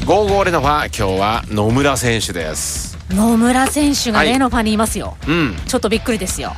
55レノファ、今日は野村選手です。 野村選手がレノファにいますよ、 はいちょっとびっくりですよ。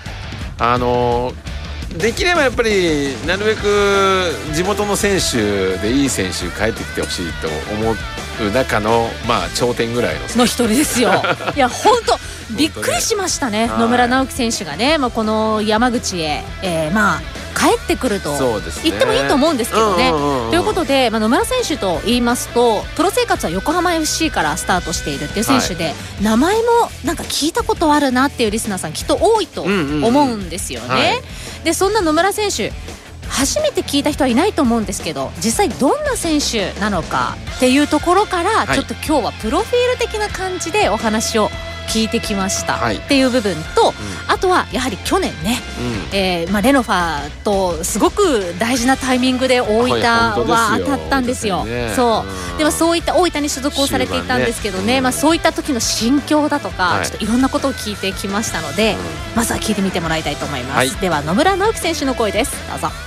できればやっぱりなるべく地元の選手でいい選手帰ってきてほしいと思う中の頂点ぐらいの一人ですよいや本当びっくりしましたね、野村直樹選手がね、この山口へ、帰ってくると言ってもいいと思うんですけどね。ということで、野村選手と言いますとプロ生活は横浜 FC からスタートしているっていう選手で、名前もなんか聞いたことあるなっていうリスナーさんきっと多いと思うんですよね。でそんな野村選手初めて聞いた人はいないと思うんですけど、実際どんな選手なのかっていうところからちょっと今日はプロフィール的な感じでお話を聞いてきましたっていう部分と、あとはやはり去年ね、レノファとすごく大事なタイミングで大分は当たったんですよ。でもそういった大分に所属をされていたんですけどね、そういった時の心境だとか、ちょっといろんなことを聞いてきましたので、まずは聞いてみてもらいたいと思います。では野村直樹選手の声です。どうぞ。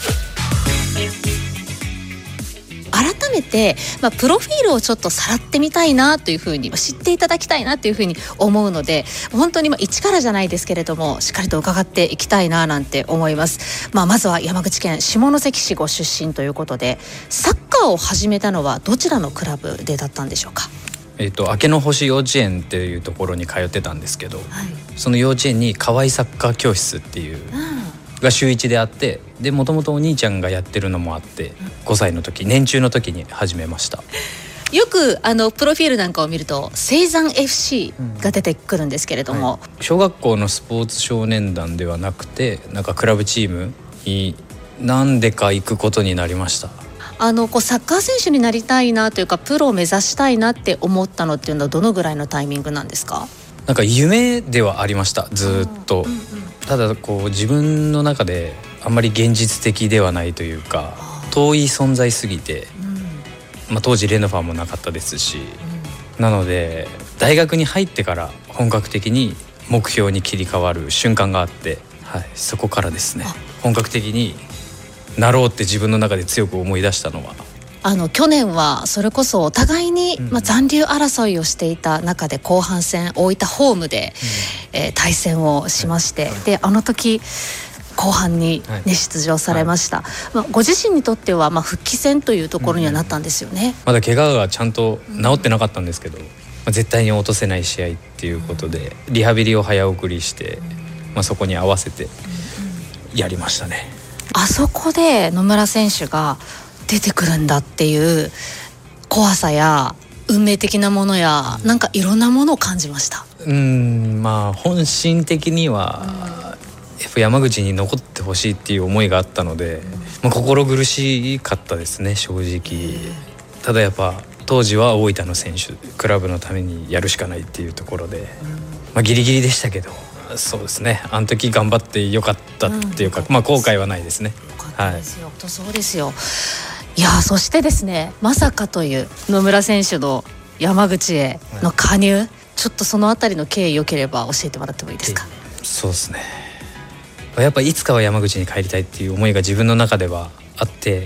改めて、プロフィールをちょっとさらってみたいなというふうに知っていただきたいなというふうに思うので、本当に一からじゃないですけれどもしっかりと伺っていきたいななんて思います。まずは山口県下関市ご出身ということで、サッカーを始めたのはどちらのクラブでだったんでしょうか？ 明けの星幼稚園っていうところに通ってたんですけど、その幼稚園に河合サッカー教室っていうが週1であって、でもともとお兄ちゃんがやってるのもあって5歳の時年中の時に始めました。 よくプロフィールなんかを見ると青山 FC が出てくるんですけれども、 小学校のスポーツ少年団ではなくてなんかクラブチームに何でか行くことになりました。 サッカー選手になりたいなというかプロを目指したいなって思ったのっていうのはどのぐらいのタイミングなんですか？ なんか夢ではありました、ずっと。ただ自分の中であんまり現実的ではないというか遠い存在すぎて、当時レノファーもなかったですし、なので大学に入ってから本格的に目標に切り替わる瞬間があって、そこからですね、本格的になろうって自分の中で強く思い出したのは、 去年はそれこそお互いに、残留争いをしていた中で後半戦大分ホームで、対戦をしまして、であの時後半に、出場されました。ご自身にとっては、復帰戦というところにはなったんですよね。 まだ怪我がちゃんと治ってなかったんですけど、絶対に落とせない試合っていうことで、リハビリを早送りして、そこに合わせてやりましたね。 あそこで野村選手が出てくるんだっていう怖さや運命的なものや、なんかいろんなものを感じました。 本心的にはやっぱ山口に残ってほしいっていう思いがあったので、心苦しかったですね、正直。ただやっぱ当時は大分の選手クラブのためにやるしかないっていうところで、ギリギリでしたけど、そうですね、あの時頑張ってよかったっていうか、後悔はないですね。 そうですよ。いや、そしてですね、まさかという野村選手の山口への加入、ちょっとそのあたりの経緯よければ教えてもらってもいいですか？ そうですね、やっぱいつかは山口に帰りたいっていう思いが自分の中ではあって、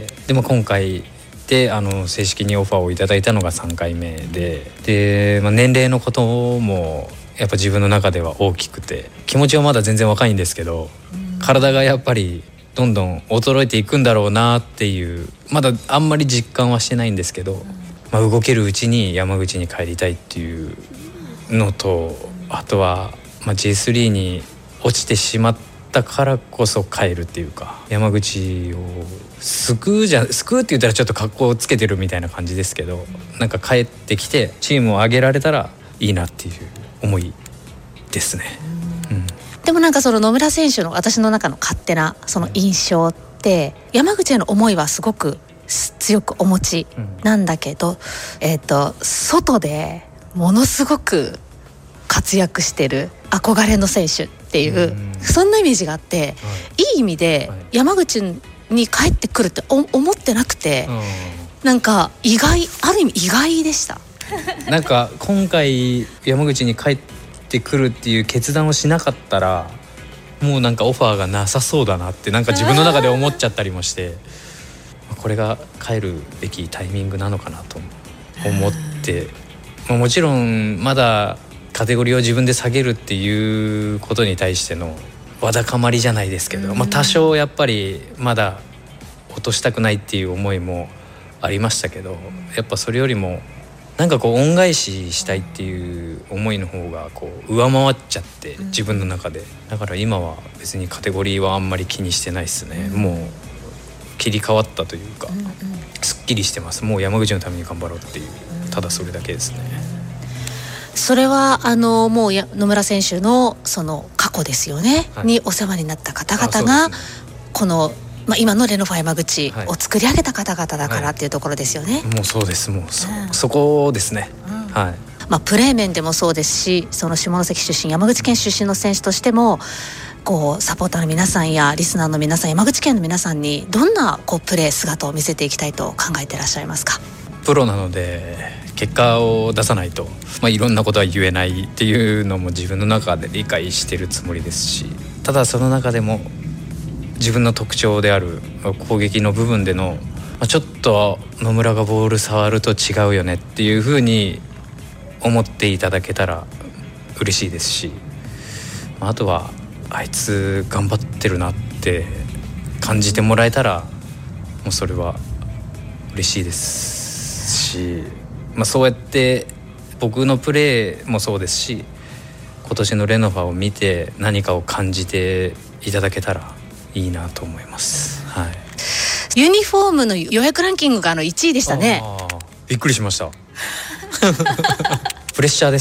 でも今回で正式にオファーをいただいたのが3回目で、年齢のこともやっぱ自分の中では大きくて、気持ちはまだ全然若いんですけど、体がやっぱりどんどん衰えていくんだろうなっていう、まだあんまり実感はしてないんですけど、動けるうちに山口に帰りたいっていうのと、あとは、J3 に落ちてしまったからこそ帰るっていうか、山口を救うって言ったらちょっと格好をつけてるみたいな感じですけど、なんか帰ってきてチームを上げられたらいいなっていう思いですね。 でもなんかその野村選手の私の中の勝手なその印象って、山口への思いはすごく強くお持ちなんだけど、外でものすごく活躍してる憧れの選手っていう、そんなイメージがあって、いい意味で山口に帰ってくるって思ってなくて、なんかある意味意外でした。 なんか今回山口に帰ってくるっていう決断をしなかったら、もうなんかオファーがなさそうだなってなんか自分の中で思っちゃったりもして、これが帰るべきタイミングなのかなと思う。 思って、もちろんまだカテゴリーを自分で下げるっていうことに対してのわだかまりじゃないですけど、多少やっぱりまだ落としたくないっていう思いもありましたけど、やっぱそれよりもなんかこう恩返ししたいっていう思いの方がこう上回っちゃって自分の中で、だから今は別にカテゴリーはあんまり気にしてないですね。もう切り替わったというか、すっきりしてます。もう山口のために頑張ろうっていう、ただそれだけですね。 それはもう野村選手のその過去ですよね、にお世話になった方々がこの、今のレノファ山口を作り上げた方々だからっていうところですよね。 もうそうです。もうそこですね。 プレー面でもそうですし、その下関出身山口県出身の選手としてもこうサポーターの皆さんやリスナーの皆さん、山口県の皆さんにどんなこうプレー姿を見せていきたいと考えていらっしゃいますか？ プロなので結果を出さないと、いろんなことは言えないっていうのも自分の中で理解してるつもりですし、ただその中でも自分の特徴である攻撃の部分での、ちょっと野村がボール触ると違うよねっていう風に思っていただけたら嬉しいですし、あとはあいつ頑張ってるなって感じてもらえたらもうそれは嬉しいですし、そうやって僕のプレーもそうですし、今年のレノファを見て何かを感じていただけたらいいなと思います。 ユニフォームの予約ランキングが1位でしたね。 びっくりしましたプレッシャーです。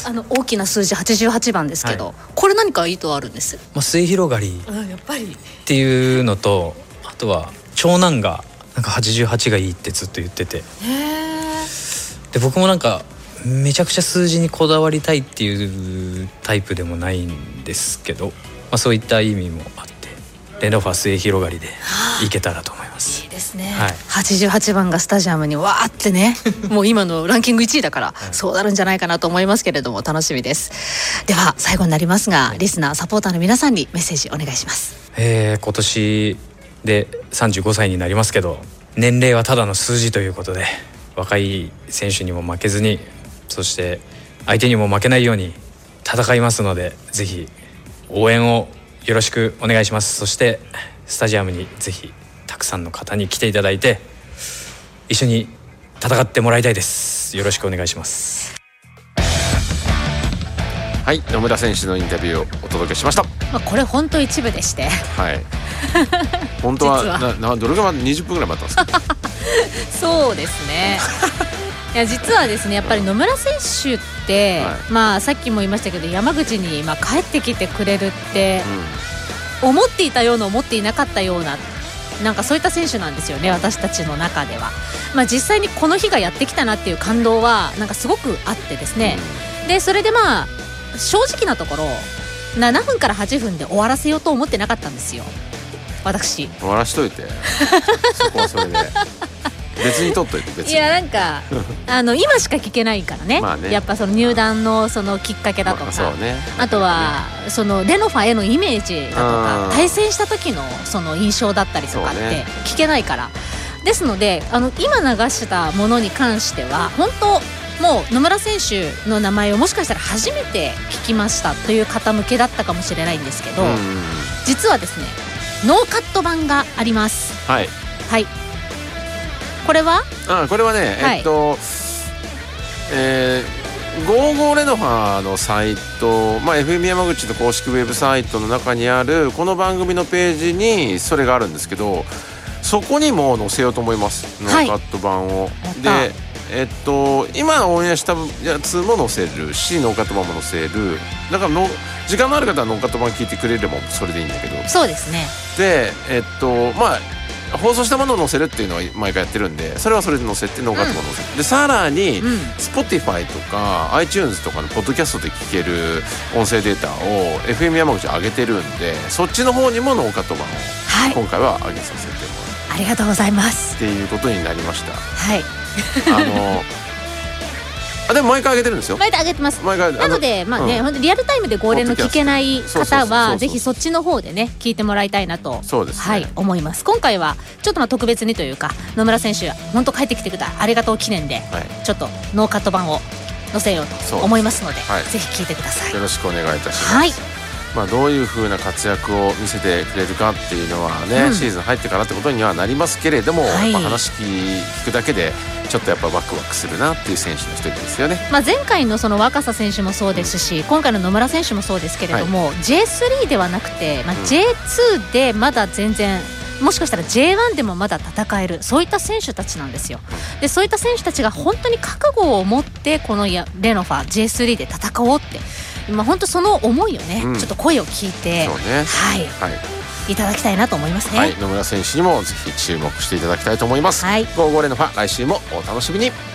大きな数字88番ですけど、これ何か意図あるんです？ 末広がりやっぱりっていうのと、あとは長男がなんか88がいいってずっと言ってて、で僕もなんかめちゃくちゃ数字にこだわりたいっていうタイプでもないんですけど、そういった意味もあってレノファ末広がりでいけたらと思います。 いいですね、88番がスタジアムにわーってねもう今のランキング1位だから、そうなるんじゃないかなと思いますけれども、楽しみです。では最後になりますが、リスナーサポーターの皆さんにメッセージお願いします。 今年で35歳になりますけど、年齢はただの数字ということで、若い選手にも負けずに、そして相手にも負けないように戦いますので、ぜひ応援をよろしくお願いします。そしてスタジアムにぜひたくさんの方に来ていただいて一緒に戦ってもらいたいです。よろしくお願いします。 はい、野村選手のインタビューをお届けしました。 これ本当一部でして、 本当はどれぐらい20分ぐらい待ったんですかそうですねいや実はですね、やっぱり野村選手って、さっきも言いましたけど、山口に帰ってきてくれるって、思っていたような思っていなかったような、なんかそういった選手なんですよね、私たちの中では。実際にこの日がやってきたなっていう感動はなんかすごくあってですね、でそれで正直なところ7分から8分で終わらせようと思ってなかったんですよ、私。 終わらしといてそこはそれで別に取っといて。別にいやなんか今しか聞けないからね、やっぱその入団のそのきっかけだとか、あとはそのレノファへのイメージだとか、対戦した時のその印象だったりとかって聞けないから、ですので今流したものに関しては本当もう野村選手の名前をもしかしたら初めて聞きましたという方向けだったかもしれないんですけど、実はですねノーカット版があります。これはね、55レノファのサイト、FM 山口の公式ウェブサイトの中にあるこの番組のページにそれがあるんですけど、そこにも載せようと思います、ノーカット版を。で今オンエアしたやつも載せるし、ノーカット版も載せる。だから時間のある方はノーカット版聞いてくれればそれでいいんだけど。 そうですね。 で放送したものを載せるっていうのは毎回やってるんで、それはそれで載せてノーカット版載せて、でさらに、Spotify とか iTunes とかのポッドキャストで聞ける音声データを FM 山口上げてるんで、そっちの方にもノーカット版を今回は上げさせてもらう、 ありがとうございますっていうことになりました。 でも毎回上げてるんですよ。 毎回上げてます。なのでまあね、本当リアルタイムで号令の聞けない方はぜひそっちの方でね聞いてもらいたいなと、 そうですね、 はい、思います。今回はちょっとまあ特別にというか、野村選手本当帰ってきてくれたありがとう記念で、ちょっとノーカット版を載せようと思いますので、ぜひ聞いてください。 よろしくお願いいたします。まあ、どういう風な活躍を見せてくれるかっていうのはね、シーズン入ってからってことにはなりますけれども、やっぱ話聞くだけでちょっとやっぱワクワクするなっていう選手の一人ですよね。 まあ、前回のその若狭選手もそうですし、今回の野村選手もそうですけれども、J3 ではなくて、まあ、J2 でまだ全然もしかしたら J1 でもまだ戦える、そういった選手たちなんですよ。でそういった選手たちが本当に覚悟を持ってこのレノファ J3 で戦おうって、まあ、本当その思いをね、ちょっと声を聞いて、いただきたいなと思いますね。 野村選手にもぜひ注目していただきたいと思います。ゴーゴーレノファ、来週もお楽しみに。